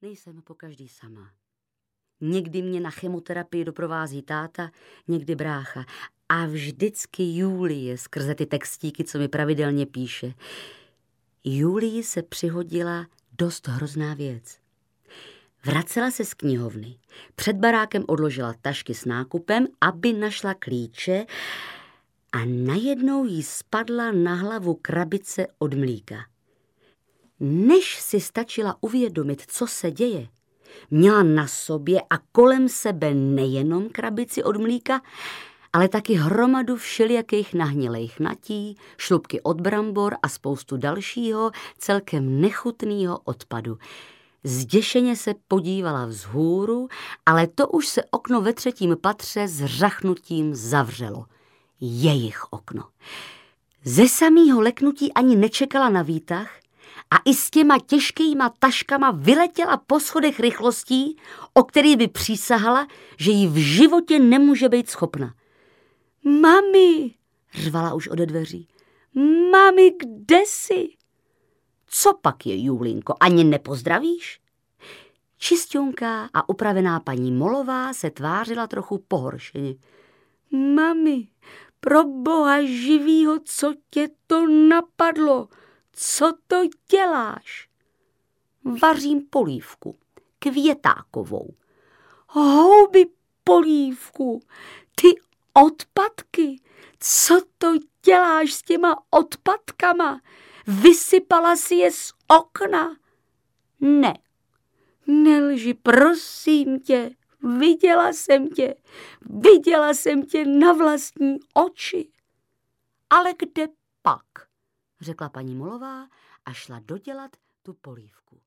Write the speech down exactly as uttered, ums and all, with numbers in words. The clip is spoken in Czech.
nejsem pokaždý sama. Někdy mě na chemoterapii doprovází táta, někdy brácha. A vždycky Julie skrze ty textíky, co mi pravidelně píše. Julii se přihodila dost hrozná věc. Vracela se z knihovny. Před barákem odložila tašky s nákupem, aby našla klíče a najednou jí spadla na hlavu krabice od mlíka. Než si stačila uvědomit, co se děje, měla na sobě a kolem sebe nejenom krabici od mlíka, ale taky hromadu všelijakých nahnilejch natí, šlupky od brambor a spoustu dalšího celkem nechutného odpadu. Zděšeně se podívala vzhůru, ale to už se okno ve třetím patře s řachnutím zavřelo. Jejich okno. Ze samého leknutí ani nečekala na výtah a i s těma těžkýma taškama vyletěla po schodech rychlostí, o který by přísahala, že jí v životě nemůže být schopna. Mami, řvala už ode dveří. Mami, kde jsi? Co pak je, Julinko, ani nepozdravíš? Čisťonká a upravená paní Molová se tvářila trochu pohoršeně. Mami, pro boha živýho, co tě to napadlo? Co to děláš? Vařím polívku, květákovou. Houby polívku, ty odpadky, co to děláš s těma odpadkama? Vysypala si je z okna? Ne, nelži, prosím tě, viděla jsem tě, viděla jsem tě na vlastní oči. Ale kde pak? Řekla paní Molová a šla dodělat tu polívku.